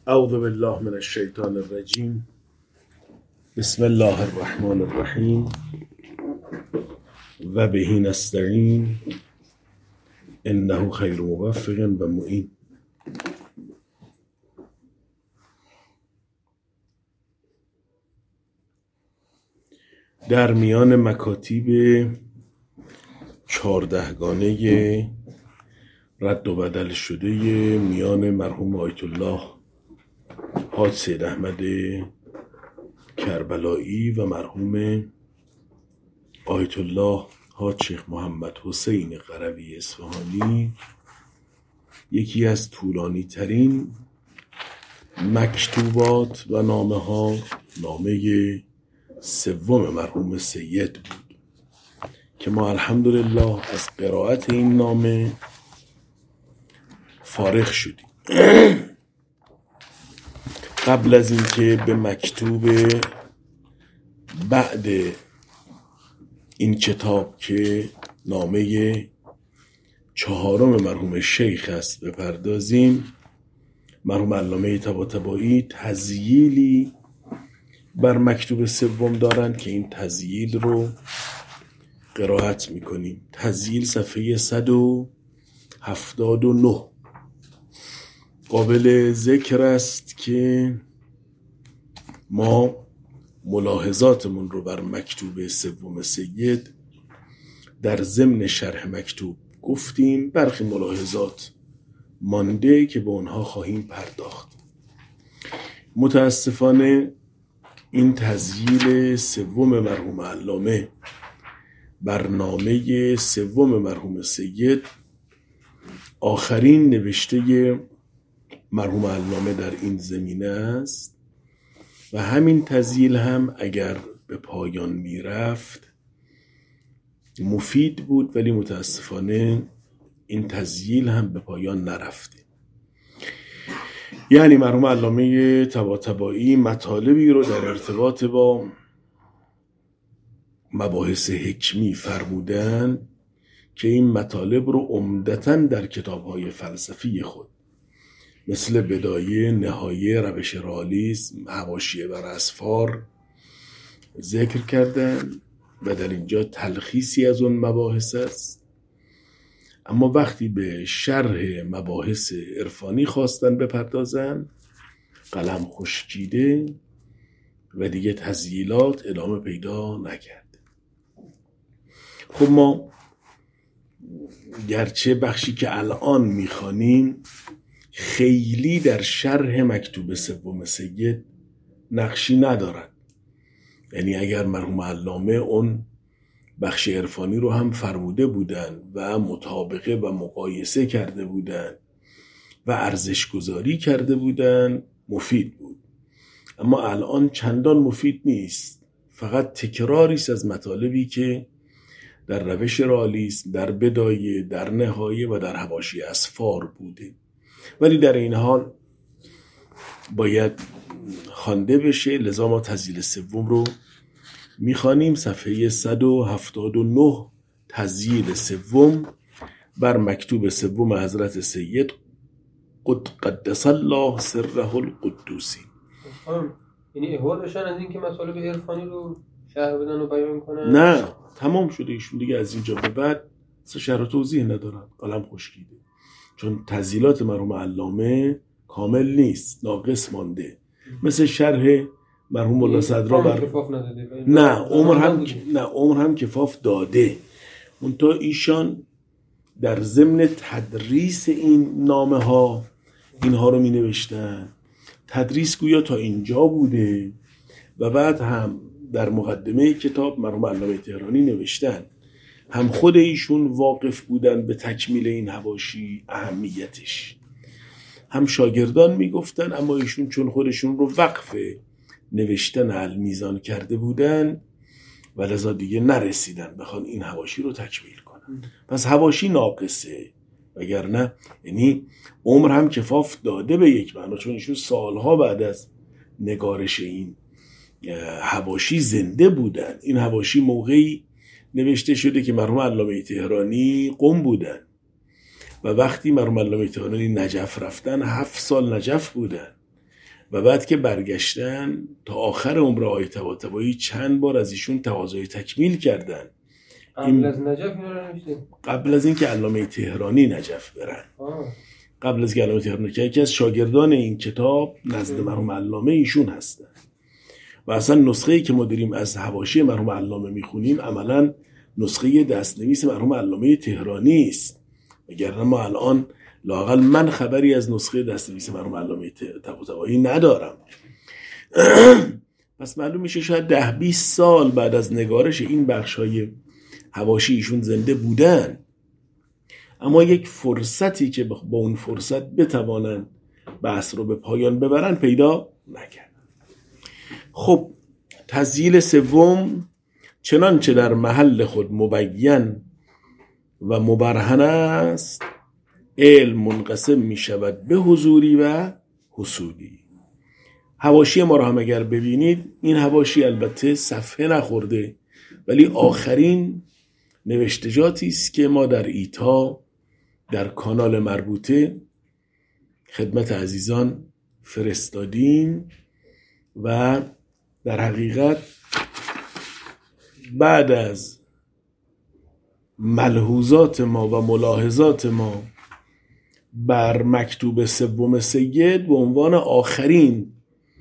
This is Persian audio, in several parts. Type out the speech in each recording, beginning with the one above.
اعوذ بالله من الشیطان الرجیم. بسم الله الرحمن الرحیم و به نستعین انه خیر موفق و معین. در میان مکاتیب 14گانه رد و بدل شده میان مرحوم آیت الله حاج سید احمد کربلایی و مرحوم آیت الله حاج شیخ محمد حسین قروی اصفهانی یکی از طولانی ترین مکتوبات و نامه ها نامه سوم مرحوم سید بود که ما الحمدلله از قرائت این نامه فارغ شدیم. قبل از اینکه به مکتوب بعد این کتاب که نامه 4 مرحوم شیخ است بپردازیم، مرحوم علامه طباطبایی تذییلی بر مکتوب سوم دارند که این تذییل رو قرائت میکنیم. تذییل صفحه 179. قابل ذکر است که ما ملاحظاتمون رو بر مکتوب سوم سید در ضمن شرح مکتوب گفتیم. برخی ملاحظات مانده که به اونها خواهیم پرداخت. متاسفانه این تذییل سوم مرحوم علامه بر نامه سوم مرحوم سید آخرین نوشته مرحوم علامه در این زمینه است و همین تذییل هم اگر به پایان می رفت مفید بود، ولی متاسفانه این تذییل هم به پایان نرفته. یعنی مرحوم علامه طباطبایی مطالبی رو در ارتباط با مباحث حکمی فرمودن که این مطالب رو عمدتاً در کتاب‌های فلسفی خود مثل بدایه، نهایه، روش رئالیسم، حواشیه بر اسفار ذکر کردن و در اینجا تلخیصی از اون مباحث است. اما وقتی به شرح مباحث عرفانی خواستن بپردازن قلم خشکیده و دیگه تذییلات ادامه پیدا نکرد. خب ما گرچه بخشی که الان میخوانیم خیلی در شرح مکتوب سوم سید نقشی ندارد، یعنی اگر مرحوم علامه اون بخش عرفانی رو هم فرموده بودن و مطابقه و مقایسه کرده بودن و ارزش گذاری کرده بودن مفید بود. اما الان چندان مفید نیست، فقط تکراریست از مطالبی که در روش رئالیسم، در بدایه، در نهایه و در حواشی اسفار بوده، ولی در این حال باید خوانده بشه. لذا ما تذییل سوم رو میخوانیم. صفحه 179 تذییل سوم بر مکتوب سوم حضرت سید قدس الله سره القدوسی. یعنی احوال بشن از این که مطالب عرفانی رو شرح بدن و بیان کنن؟ نه، تمام شده ایشون دیگه. از اینجا به بعد شرح توضیح ندارن، قلم خشکیده، چون تذییلات مرحوم علامه کامل نیست، ناقص مانده. مثل شرح مرحوم ملا صدرا بر نه عمر هم کفاف داده. منتها ایشان در ضمن تدریس این نامه ها اینها رو می نوشتن. تدریس گویا تا اینجا بوده و بعد هم در مقدمه کتاب مرحوم علامه تهرانی نوشتن هم خود ایشون واقف بودن به تکمیل این حواشی اهمیتش، هم شاگردان میگفتن، اما ایشون چون خودشون رو وقف نوشتن المیزان کرده بودن و لذا دیگه نرسیدن بخوان این حواشی رو تکمیل کنن. پس حواشی ناقصه، وگرنه یعنی عمر هم کفاف داده به یک معنا، چون ایشون سالها بعد از نگارش این حواشی زنده بودن. این حواشی موقعی نوشته شده که مرحوم علامه تهرانی قم بودن و وقتی مرحوم علامه تهرانی نجف رفتن 7 سال نجف بودن و بعد که برگشتن تا آخر عمر آقای طباطبایی چند بار از ایشون تقاضای تکمیل کردن. قبل از نجف اینا رو نوشته؟ قبل از اینکه علامه تهرانی نجف برن. قبل از که علامه تهرانی، که یکی از شاگردان این کتاب نزد مرحوم علامه ایشون هستن و اصلا نسخه‌ای که ما داریم از حواشی مرحوم علامه میخونیم عملاً نسخه دستنویس مرحوم علامه تهرانی است، وگرنه ما الان لااقل من خبری از نسخه دستنویس مرحوم علامه طباطبایی ندارم. پس معلوم میشه شاید 10-20 سال بعد از نگارش این بخش‌های حواشی ایشون زنده بودن، اما یک فرصتی که با اون فرصت بتوانن بحث رو به پایان ببرن پیدا نکرد. خب تسجیل سوم، چنانچه در محل خود مبین و مبرهن است، علم منقسم می شود به حضوری و حصولی. حواشی ما رو هم اگر ببینید، این حواشی البته صفحه نخورده، ولی آخرین نوشتجاتی است که ما در ایتا در کانال مربوطه خدمت عزیزان فرستادیم و در حقیقت بعد از ملحوظات ما و ملاحظات ما بر مکتوب سوم سید به عنوان آخرین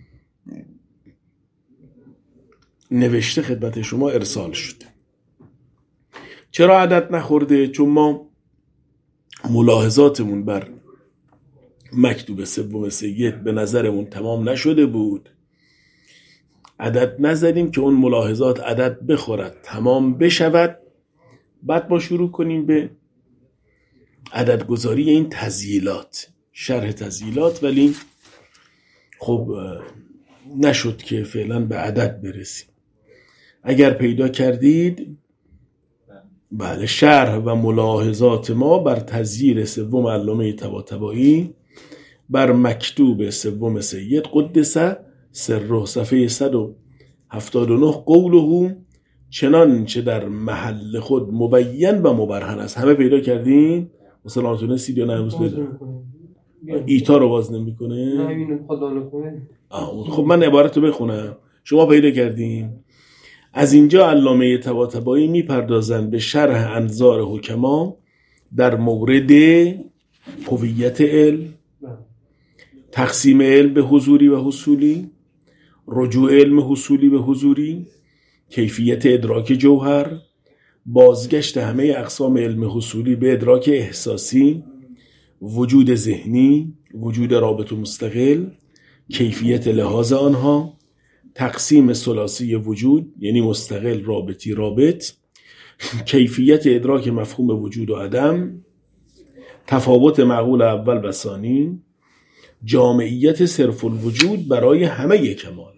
نوشته خدمت شما ارسال شده. چرا عدد نخورده؟ چون ما ملاحظاتمون بر مکتوب سوم سید به نظرمون تمام نشده بود، عدد نزدیم که اون ملاحظات عدد بخورد، تمام بشود، بعد ما شروع کنیم به عدد گذاری این تسجیلات، شرح تسجیلات، ولی خب نشد که فعلا به عدد برسیم. اگر پیدا کردید، بله، شرح و ملاحظات ما بر تسجیل سوم علامه طباطبایی بر مکتوب سوم سید قدس سره، صفحه 179، قوله چنانچه در محل خود مبین و مبرهن است. همه پیدا کردین؟ مثلا تونستید یا نه؟ هنوز پیدا ایتا رو باز نمیکنه؟ نه اینو خدا نکنه. خب من عبارت رو بخونم، شما پیدا کردین؟ از اینجا علامه طباطبایی میپردازند به شرح انظار حکما در مورد هویت علم، تقسیم علم به حضوری و حصولی، رجوع علم حصولی به حضوری، کیفیت ادراک جوهر، بازگشت همه اقسام علم حصولی به ادراک احساسی، وجود ذهنی، وجود رابط و مستقل، کیفیت لحاظ آنها، تقسیم ثلاثی وجود یعنی مستقل رابطی رابط، کیفیت ادراک مفهوم وجود و عدم، تفاوت معقول اول و ثانی، جامعیت صرف الوجود برای همه کمال.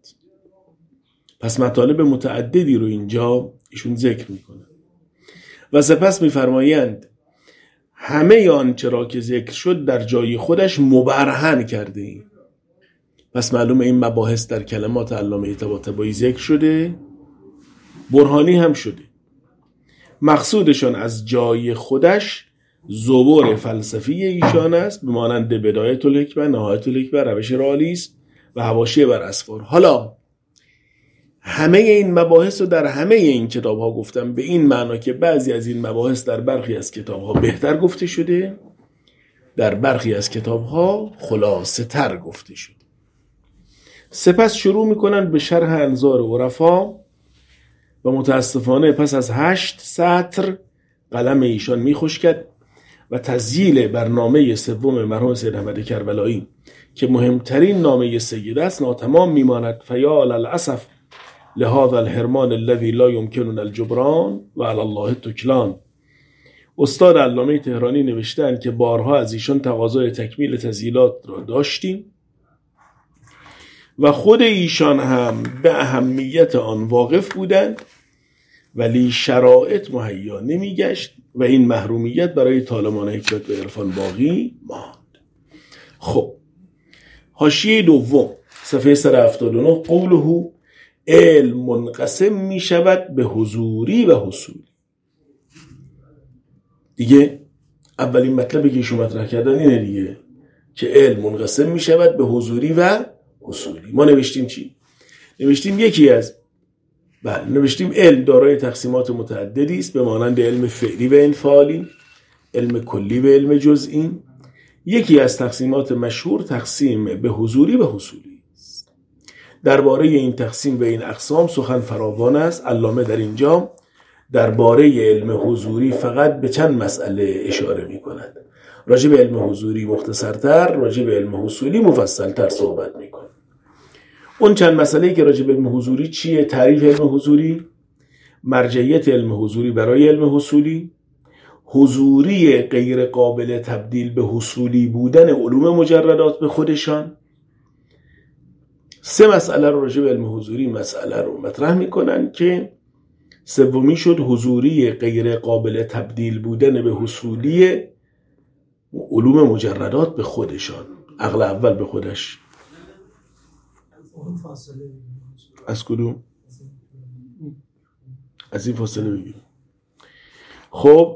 پس مطالب متعددی رو اینجا ایشون ذکر میکنه و سپس میفرمایند همه آنچه را که ذکر شد در جای خودش مبرهن کرده ایم. پس معلومه این مباحث در کلمات علامه طباطبایی ذکر شده، برهانی هم شده. مقصودشان از جای خودش زبور فلسفی ایشان است، به مانند بدایت الحکمه، نهایت الحکمه، روش رئالیسم و حواشی بر اسفار. حالا همه این مباحث رو در همه این کتاب ها گفتم، به این معنا که بعضی از این مباحث در برخی از کتاب ها بهتر گفته شده، در برخی از کتاب ها خلاصه تر گفته شده. سپس شروع میکنن به شرح انظار عرفا و متاسفانه پس از 8 سطر قلم ایشان میخشکد و تسجیل برنامه سوم مرحوم سید احمد کربلایی که مهمترین نامه سید است ناتمام میماند. فیا للاسف لهذا الحرمان الذي لا يمكننا الجبران و علی الله التکلان. استاد علامه تهرانی نوشتند که بارها از ایشان تقاضای تکمیل تسجیلات را داشتیم و خود ایشان هم به اهمیت آن واقف بودند، ولی شرایط مهیا نمیگشت و این محرومیت برای طالبان حکمت و عرفان باقی ماند. خب حاشیه دوم صفحه 179، قوله علم منقسم می شود به حضوری و حصولی. دیگه اولین مطلبی که ایشون مطرح کردن اینه دیگه، که علم منقسم می شود به حضوری و حصولی. ما نوشتیم چی؟ نوشتیم نوشتیم علم دارای تقسیمات متعددی است به مانند علم فعلی و انفعالی، علم کلی و علم جزئی. یکی از تقسیمات مشهور تقسیم به حضوری و حصولی است. درباره این تقسیم به این اقسام سخن فراوان است. علامه در اینجا درباره علم حضوری فقط به چند مسئله اشاره می کند. راجع به علم حضوری مختصرتر، راجع به علم حصولی مفصلتر صحبت می کند. اون چند مسئله‌ای که راجع به علم حضوری چیه؟ تعریف علم حضوری، مرجعیت علم حضوری برای علم حصولی، حضوری غیر قابل تبدیل به حصولی بودن علوم مجردات به خودشان. 3 مسئله رو راجع به علم حضوری مسئله رو مطرح میکنن که سومی شد حضوری غیر قابل تبدیل بودن به حصولی علوم مجردات به خودشان. عقل اول به خودش از کدوم؟ از این فاصله بگیم. خب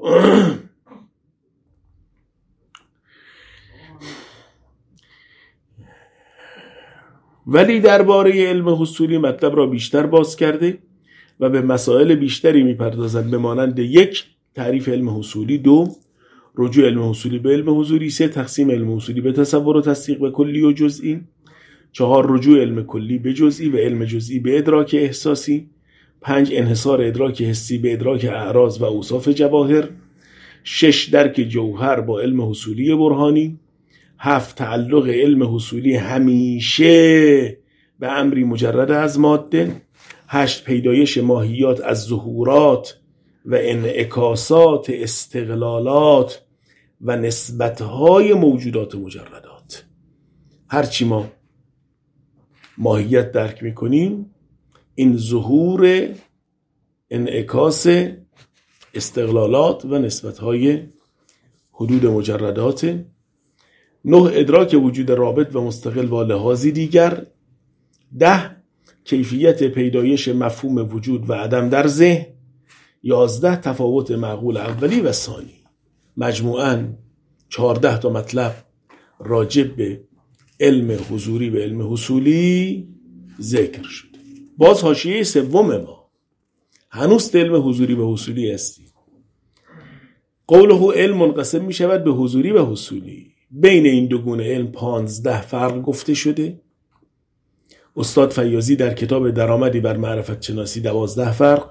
ولی درباره علم حصولی مطلب را بیشتر باز کرده و به مسائل بیشتری میپردازند به مانند 1. تعریف علم حصولی، 2. رجوع علم حصولی به علم حضوری، 3. تقسیم علم حصولی به تصور و تصدیق به کلی و جزئی، 4. رجوع علم کلی به جزئی و علم جزئی به ادراک احساسی، 5. انحصار ادراک حسی به ادراک اعراض و اوصاف جواهر، 6. درک جوهر با علم حصولی برهانی، 7. تعلق علم حصولی همیشه به امری مجرد از ماده، 8. پیدایش ماهیات از ظهورات و انعکاسات استقلالات و نسبت‌های موجودات مجردات. هرچی ما ماهیت درک می‌کنیم این ظهور انعکاس استقلالات و نسبت‌های حدود مجردات. 9. ادراک وجود رابط و مستقل با لحاظی دیگر. 10. کیفیت پیدایش مفهوم وجود و عدم در ذهن. 11. تفاوت معقول اولی و ثانی. مجموعاً 14 تا مطلب راجع به علم حضوری و علم حصولی ذکر شد. باز حاشیه سوم ما هنوز علم حضوری و حصولی هستیم. قوله علم منقسم می شود به حضوری و حصولی. بین این دو گونه علم 15 فرق گفته شده. استاد فیاضی در کتاب درآمدی بر معرفت شناسی 12 فرق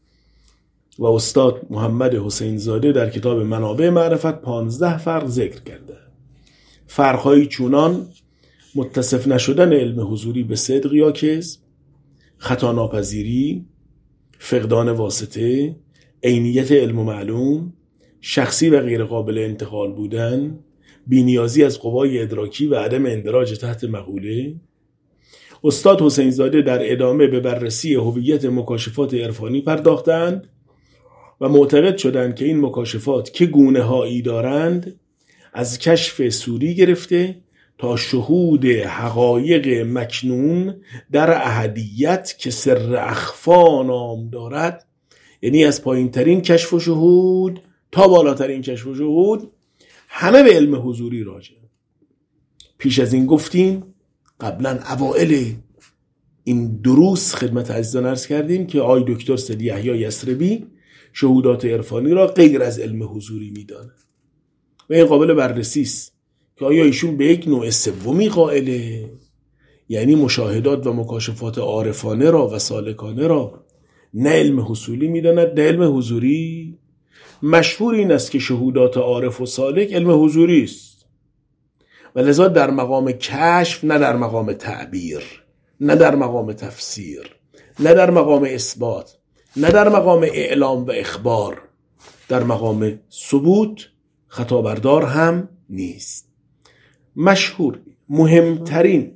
و استاد محمد حسین زاده در کتاب منابع معرفت 15 فرق ذکر کرده. فرق‌های چونان متصف نشدن علم حضوری به صدق یا کذب، خطا ناپذیری، فقدان واسطه، عینیت علم و معلوم، شخصی و غیر قابل انتقال بودن، بی‌نیازی از قوای ادراکی و عدم اندراج تحت مقوله. استاد حسین زاده در ادامه به بررسی هویت مکاشفات عرفانی پرداختند و معتقد شدند که این مکاشفات که گونه هایی دارند از کشف سوری گرفته تا شهود حقایق مکنون در احدیت که سر اخفا نام دارد، یعنی از پایین ترین کشف و شهود تا بالاترین کشف و شهود همه به علم حضوری راجع. پیش از این گفتیم قبلا اوائل این دروس خدمت عزیزان عرض کردیم که آقای دکتر سید یحیی یثربی شهودات عرفانی را غیر از علم حضوری می‌داند و این قابل بررسی است که آیا ایشون به یک نوع سومی قائله، یعنی مشاهدات و مکاشفات عارفانه را و سالکانه را نه علم حصولی می‌داند نه علم حضوری. مشهور این است که شهودات عارف و سالک علم حضوری است و لذا در مقام کشف، نه در مقام تعبیر، نه در مقام تفسیر، نه در مقام اثبات، نه در مقام اعلام و اخبار، در مقام ثبوت خطا بردار هم نیست. مشهور مهمترین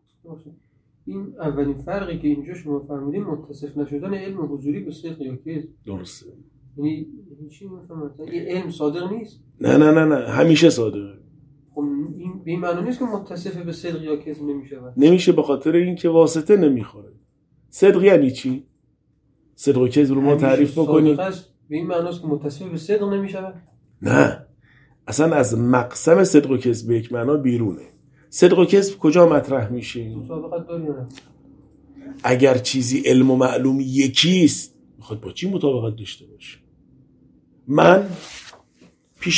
این اولین فرقی که اینجا شما فرمودین متصف نشدن علم حضوری به صدق یا کذب. درسته. یعنی چی میفهمن؟ این علم صادق نیست؟ نه همیشه صادقه. خب این به این معنی نیست که متصف به صدق یا کذب نمیشود. نمیشه به خاطر اینکه واسطه نمیخوره. صدق یعنی چی؟ صدق و کذب رو ما تعریف بکنیم. به این معنی است که متصف به صدق نمیشود؟ نه. اصلا از مقسم صدق و کذب یک معنا بیرونه. صدق و کذب کجا مطرح میشه؟ مطابقت داری یا نه؟ اگر چیزی علم و معلوم یکیست میخواد با چی مطابقت داشته باشه؟ من